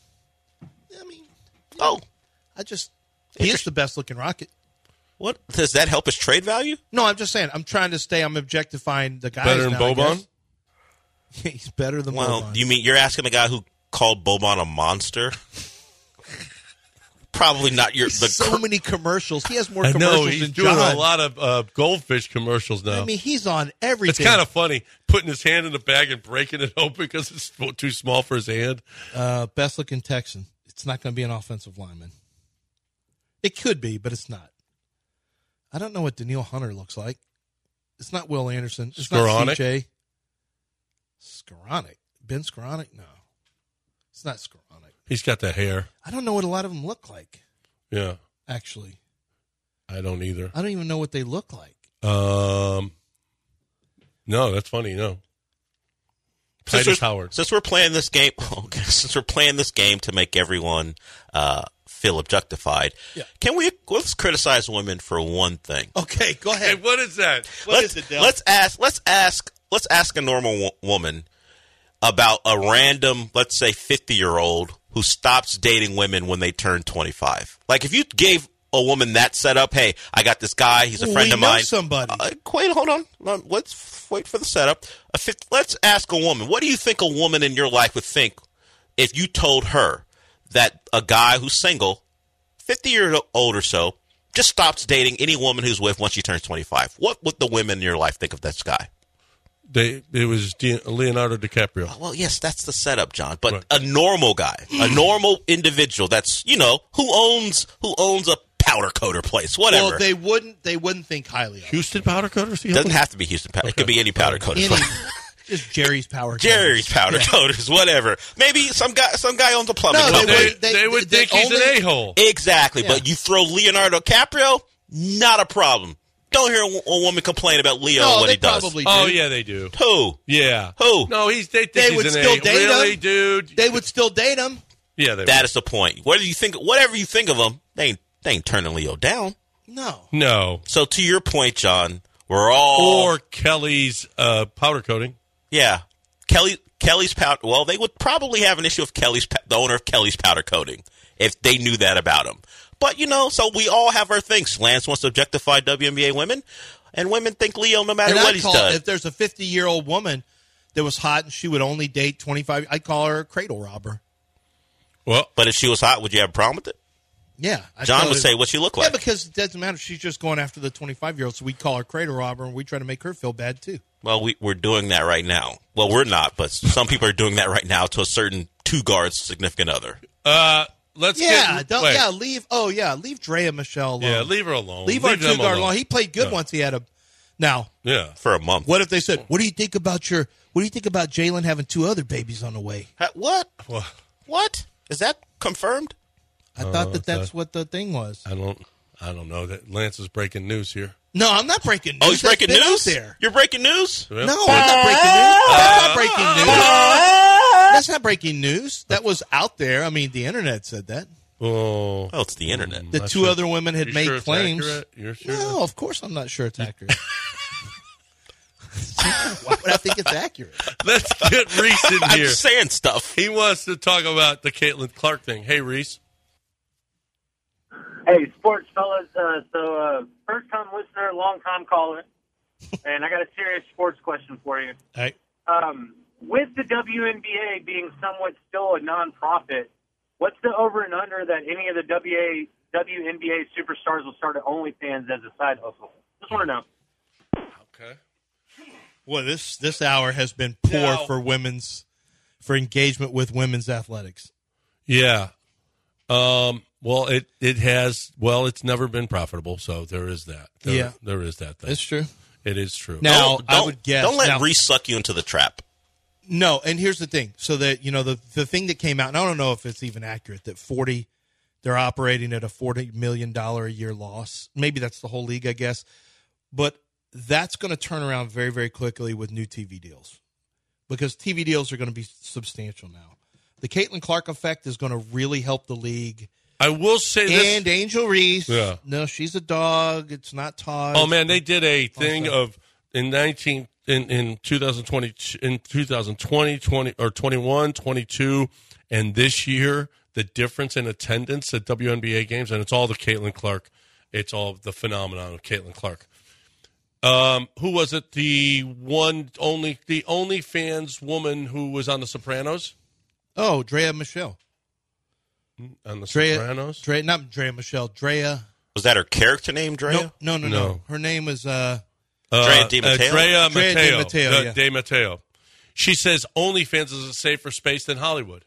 I mean, Oh, I just he is the best looking Rocket. what does that help his trade value? No, I'm just saying. I'm trying to stay. I'm objectifying the guys. Better than now, I Boban? guess. He's better than Well, Boban. you mean you're asking the guy who called Boban a monster? Probably not your the so cur- many commercials. He has more I commercials know he's than doing John. a lot of uh, goldfish commercials now. I mean, he's on everything. It's kind of funny putting his hand in the bag and breaking it open because it's too small for his hand. uh, best looking Texan. It's not going to be an offensive lineman. It could be, but it's not. I don't know what Daniil Hunter looks like. It's not Will Anderson. It's Skoranek? not C J. Skoranek. Ben Skoranek? No. It's not Skoranek. He's got that hair. I don't know what a lot of them look like, Yeah, actually. I don't either. I don't even know what they look like. Um, no, that's funny. No, since Titus we're, Howard. Since we're playing this game, okay, since we're playing this game to make everyone uh, feel objectified, Yeah. can we let's criticize women for one thing? Okay, go Hey, ahead. what is that? What let's, is it, Del? let's ask. Let's ask. Let's ask a normal wo- woman about a random, let's say, fifty-year-old who stops dating women when they turn twenty-five. Like, if you gave a woman that setup, hey, I got this guy, he's a friend we of know mine. somebody. Uh, wait, hold on. No, let's wait for the setup. A fifth, let's ask a woman. What do you think a woman in your life would think if you told her that a guy who's single, fifty years old or so, just stops dating any woman who's with once she turns twenty-five? What would the women in your life think of this guy? They, it was De- Leonardo DiCaprio. Well, yes, that's the setup, John. But Right. a normal guy, a normal individual that's, you know, who owns who owns a powder coater place, whatever. Well, they wouldn't. They wouldn't think highly of him. Houston Powder Coaters. He Doesn't owns? have to be Houston powder. It could be any powder coater. Any, place. just Jerry's power. Jerry's powder Yeah. coaters, whatever. Maybe some guy some guy owns a plumbing No, they company. They, would- they, they- would they think he's only- an a-hole. Exactly. Yeah. But you throw Leonardo DiCaprio, not a problem. Don't hear a, w- a woman complain about Leo No, and what they he does. probably do. Oh, yeah, they do. Who? Yeah. Who? No, he's they think They he's would an still a-hole. date Really, him. dude? They would still date him. Yeah, they That is the point. Whether you think whatever you think of him, they ain't, they ain't turning Leo down. No. would. No. So to your point, John, we're all Or Kelly's uh, powder coating. yeah. Kelly Kelly's powder. Well, they would probably have an issue of Kelly's pa- the owner of Kelly's powder coating if they knew that about him. But you know, so we all have our things. Lance wants to objectify W N B A women, and women think Leo no matter And what I'd he's call, done. if there's a fifty-year-old woman that was hot and she would only date twenty-five, I'd call her a cradle robber. Well, But if she was hot, would you have a problem with it? Yeah. I'd John call would her- say, "What she look Yeah, like?" because it doesn't matter. She's just going after the twenty-five-year-old, so we call her cradle robber, and we try to make her feel bad, too. Well, we, we're doing that right now. Well, we're not, but some people are doing that right now to a certain two guards significant other. uh, let's Yeah, get. don't, wait. yeah, leave. Oh, yeah, leave Drea Michelle alone. Yeah, leave her alone. Leave, our them two guard alone. alone. He played good Yeah. once he had a Now, Yeah. For a month. what if they said, "What do you think about your? What do you think about Jalen having two other babies on the way?" Ha- What? Well, What? Is that confirmed? I thought that that's what the thing was. I don't. I don't know. That Lance is breaking news here. No, I'm not breaking news. Oh, he's That's breaking been out news? there. You're breaking news? Well, No, I'm not breaking news. That's not breaking news. That's not breaking news. That was out there. I mean, the internet said that. Oh, Oh, it's the internet. The Not two sure. other women had You made sure it's claims. accurate? You're sure? No, of course I'm not sure it's accurate. Why would I think it's accurate? Let's get Reese in I'm here. just saying stuff. He wants to talk about the Caitlin Clark thing. Hey, Reese. Hey, sports fellas. Uh, so, uh, first time listener, long time caller, and I got a serious sports question for you. All right. Um, with the W N B A being somewhat still a nonprofit, what's the over and under that any of the W A, W N B A superstars will start at OnlyFans as a side hustle? Just want to know. Okay. Well, this this hour has been poor Now- for women's for engagement with women's athletics. Yeah. Um. Well, it it has. Well, it's never been profitable, so there is that. There, Yeah. there is that. Thing. It's true. It is true. Now, Don't- I don't- would guess. Don't let now, Reese suck you into the trap. No, and here's the thing. So that, you know, the the thing that came out, and I don't know if it's even accurate, that forty, they're operating at a forty million dollars a year loss. Maybe that's the whole league, I guess. But that's going to turn around very, very quickly with new T V deals, because T V deals are going to be substantial now. The Caitlin Clark effect is going to really help the league. I will say this. And Angel Reese. Yeah. No, she's a dog. It's not Todd. Oh man, they did a thing Also- of in nineteen in in twenty twenty in twenty twenty, twenty or twenty-one, twenty-two, and this year the difference in attendance at W N B A games, and it's all the Caitlin Clark. It's all the phenomenon of Caitlin Clark. Um, who was it? The one only the only fans woman who was on The Sopranos. Oh, Drea Michelle. On The Drea, Sopranos. Drea, not Drea Michelle. Drea. Was that her character name, Drea? No, no, no, no, No. Her name is uh, Drea Di Matteo? Uh, Drea Drea Matteo. Di Matteo, Uh, yeah. Di Matteo. She says OnlyFans is a safer space than Hollywood.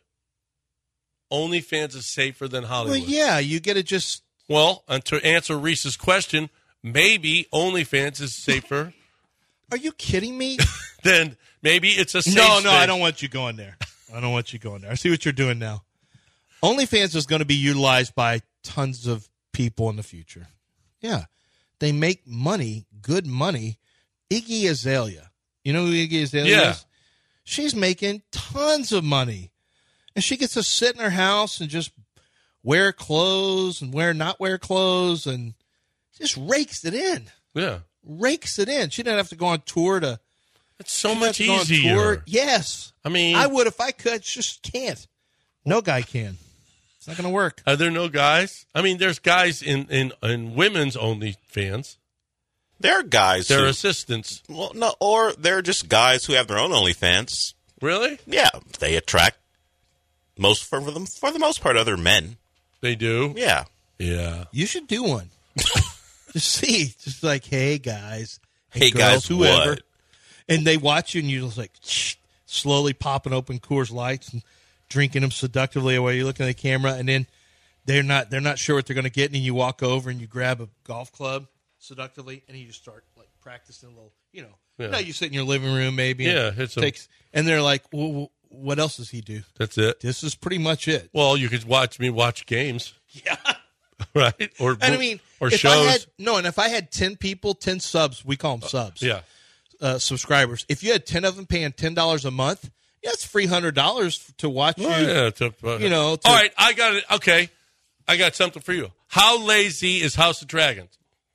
OnlyFans is safer than well, Hollywood. yeah. You get to just. Well, and to answer Reese's question, maybe OnlyFans is safer Are you kidding me? than maybe it's a safe no, no. space. I don't want you going there. I don't want you going there. I see what you're doing now. OnlyFans is going to be utilized by tons of people in the future. Yeah, they make money, good money. Iggy Azalea, you know who Iggy Azalea Yeah. is? She's making tons of money, and she gets to sit in her house and just wear clothes and wear not wear clothes and just rakes it in. Yeah, Rakes it in. She didn't have to go on tour to. it's so she much didn't have to go on easier. tour. Yes, I mean, I would if I could. Just can't. No guy can. It's not going to work. Are there no guys? I mean, there's guys in in, in women's OnlyFans. There are guys They're who, assistants. well, no, or they're just guys who have their own OnlyFans. Really? Yeah, they attract most for them for the most part other men. They do. Yeah, Yeah. You should do one. Just see, just like, hey guys, Hey, girls, guys, whoever, what? and they watch you, and you're just like shh, slowly popping open Coors Lights and drinking them seductively while you're looking at the camera, and then they're not they're not sure what they're going to get, and then you walk over and you grab a golf club seductively, and you just start like practicing a little, you know, Yeah. you know, you sit in your living room maybe, and Yeah, hit some- takes, and they're like, well, what else does he do? That's it. This is pretty much it. Well, you could watch me watch games. Yeah. Right? Or And I mean, or if shows. I had no, and if I had ten people, ten subs, we call them subs, yeah. uh, subscribers. If you had ten of them paying ten dollars a month, yeah, it's three hundred dollars to watch you. Oh, yeah, to, uh, you know, to- all right, I got it. Okay, I got something for you. How lazy is House of Dragons?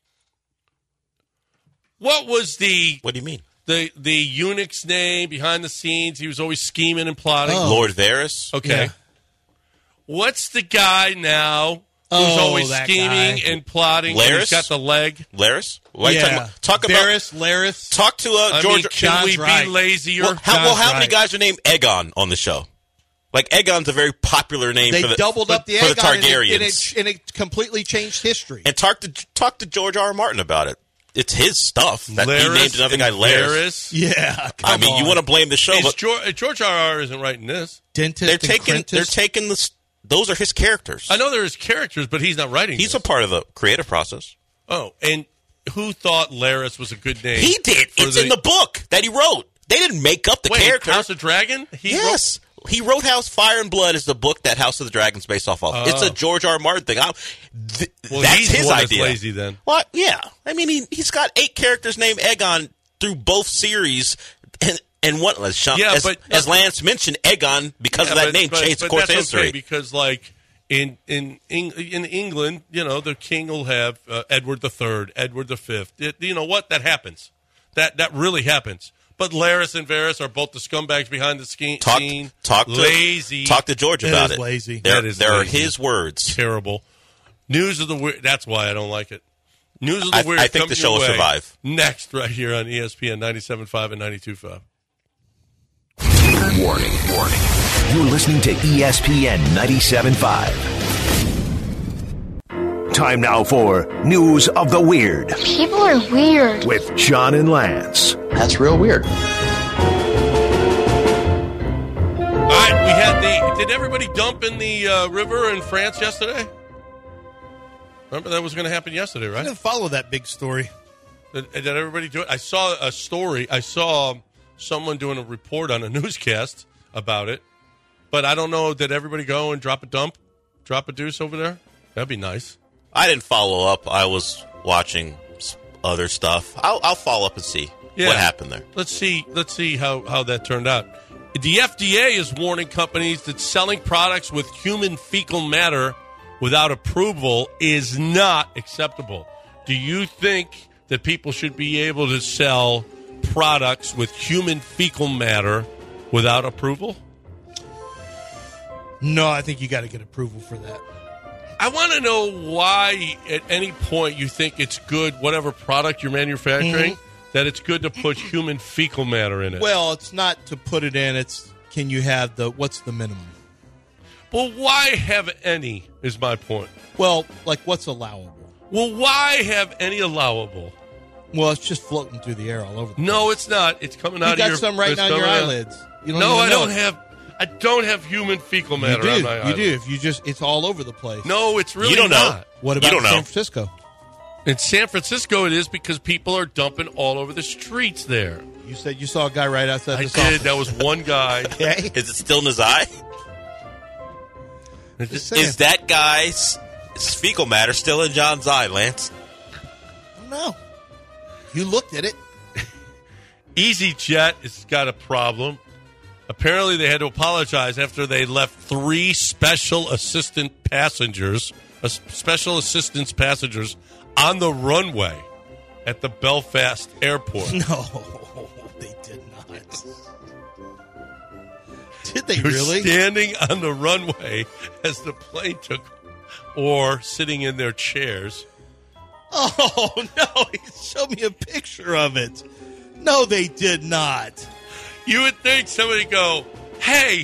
What was the what do you mean, the the eunuch's name behind the scenes? He was always scheming and plotting. Oh. Lord Varys? Okay. Yeah. What's the guy now who's Oh, always that scheming guy. and plotting? And he's Laris? got the leg. Laris? What are you talking yeah. about? Talk about Varys, Laris. talk to uh, I George. mean, can John's we right. be lazier? well, how, well, John's how many right. guys are named Aegon on the show? Like Aegon's a very popular name They for the doubled for, up the for the Aegon, and it, Targaryens. and, it, and it completely changed history. And talk to talk to George R. R. Martin about it. It's his stuff that he Laris named another and guy Laris. Varys. yeah, I mean, you want to blame the show, Is but George, George R. R. isn't writing this. dentist they're and taking Crentis. they're taking the s- those are his characters. I know they're his characters, but he's not writing. He's this. a part of the creative process. Oh, and who thought Laris was a good name? He did. It's the, in the book that he wrote. They didn't make up the wait, character. House of Dragon? He yes. Wrote? He wrote House Fire and Blood is the book that House of the Dragon's based off of. Oh. It's a George R. R. Martin thing. Th- well, that's he's his one idea. That's lazy then. Well, yeah. I mean, he, he's got eight characters named Aegon through both series. And, and what, as, Sean, yeah, as, but, as Lance mentioned, Aegon, because yeah, of that but, name, but, changed but the course that's of history. Okay because, like, in in in England, you know, the king will have uh, Edward the Third, Edward the Fifth. It, you know what? That happens. That that really happens. But Laris and Varys are both the scumbags behind the ske- talk, scene. Talk to, lazy. Talk to George about it. Is it. Lazy. There, that is there lazy. are his words. Terrible. News of the Weird. That's why I don't like it. News of the I, Weird. I think the show will survive. Next, right here on E S P N ninety-seven point five and ninety-two point five. Warning, warning. You're listening to E S P N ninety-seven point five. Time now for News of the Weird. People are weird. With John and Lance. That's real weird. All right, we had the. Did everybody dump in the uh, river in France yesterday? Remember that was going to happen yesterday, right? I didn't follow that big story. Did, did everybody do it? I saw a story. I saw someone doing a report on a newscast about it, but I don't know. Did everybody go and drop a dump, drop a deuce over there? That'd be nice. I didn't follow up. I was watching other stuff. I'll, I'll follow up and see yeah. what happened there. Let's see. Let's see how, how that turned out. The F D A is warning companies that selling products with human fecal matter without approval is not acceptable. Do you think that people should be able to sell products with human fecal matter without approval? No, I think you got to get approval for that. I want to know why at any point you think it's good, whatever product you're manufacturing, mm-hmm. that it's good to put human fecal matter in it. Well, it's not to put it in. It's can you have the, what's the minimum? Well, why have any is my point. Well, like what's allowable? Well, why have any allowable? Well, it's just floating through the air all over the No, place. it's not. It's coming you out of your... your... You got some right on your eyelids. You don't no, I don't it. have... I don't have human fecal matter you do. on my You eyelids. do. If you just, it's all over the place. No, it's really you don't not. know. What about you don't San know. Francisco? In San Francisco, it is because people are dumping all over the streets there. You said you saw a guy right outside I this did. office. That was one guy. Okay. Is it still in his eye? Is that guy's fecal matter still in John's eye, Lance? I don't know. You looked at it. EasyJet has got a problem. Apparently, they had to apologize after they left three special assistant passengers, uh, special assistance passengers, on the runway at the Belfast airport. No, they did not. Did they They were really? standing on the runway as the plane took, or sitting in their chairs. Oh, no. He showed me a picture of it. No, they did not. You would think somebody go, hey,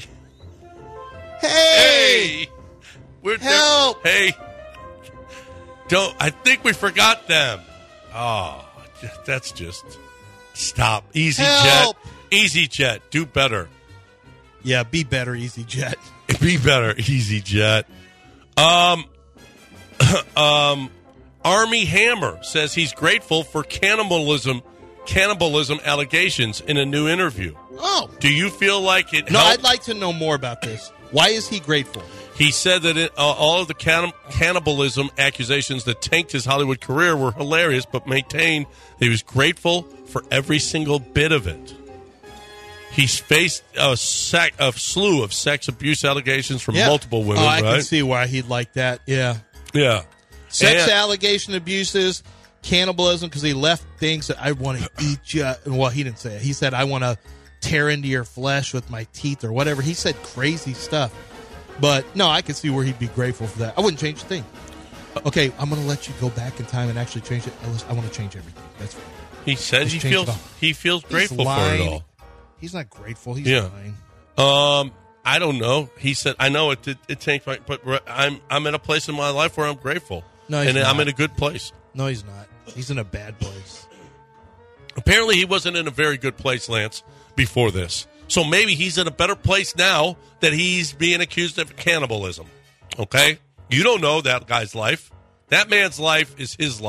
Hey! hey, we're Help! Hey, don't, I think we forgot them. Oh, that's just, stop. EasyJet, Help! EasyJet, do better. Yeah, be better, EasyJet. Be better, EasyJet. Um, um, Army Hammer says he's grateful for cannibalism cannibalism allegations in a new interview. Oh. Do you feel like it No, helped? I'd like to know more about this. Why is he grateful? He said that it, uh, all of the canni- cannibalism accusations that tanked his Hollywood career were hilarious, but maintained that he was grateful for every single bit of it. He's faced a, sac- a slew of sex abuse allegations from Yeah. multiple women, oh, I right? can see why he'd like that. Yeah. Yeah. Sex And- allegation abuses, cannibalism, because he left things that I want to eat you. Well, he didn't say it. He said, I want to tear into your flesh with my teeth or whatever. He said crazy stuff. But, no, I can see where he'd be grateful for that. I wouldn't change a thing. Okay, I'm going to let you go back in time and actually change it. I want to change everything. That's fine. He says Let's he change feels it all. he feels He's grateful for lying. it all. He's not grateful. He's Yeah. lying. Um, I don't know. He said, "I know it. It, it takes my, but I'm I'm in a place in my life where I'm grateful, No, he's and I'm not. in a good place." No, he's not. He's in a bad place. Apparently, he wasn't in a very good place, Lance, before this. So maybe he's in a better place now that he's being accused of cannibalism. Okay, you don't know that guy's life. That man's life is his life.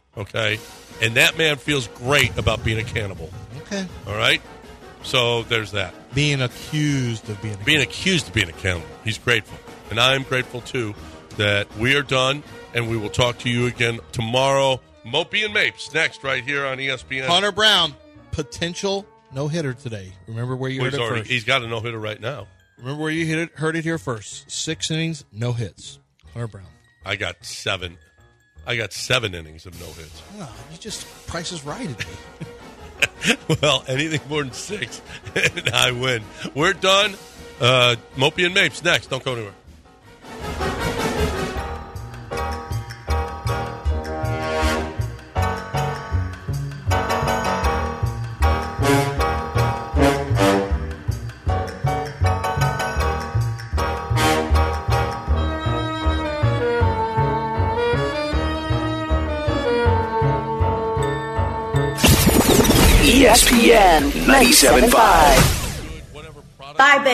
okay? And that man feels great about being a cannibal. Okay. All right? So there's that. Being accused of being a Being accused of being a cannibal. He's grateful. And I am grateful, too, that we are done, and we will talk to you again tomorrow. Mopey and Mapes next right here on E S P N. Hunter Brown, potential no-hitter today. Remember where you Well, heard he's it already, first. he's got a no-hitter right now. Remember where you hit it, heard it here first. Six innings, no hits. Hunter Brown. I got seven. I got seven innings of no hits. Oh, you just Price is Right at me. Well, anything more than six, and I win. We're done. Uh, Mopey and Mapes next. Don't go anywhere. E S P N ninety-seven point five. Bye, baby.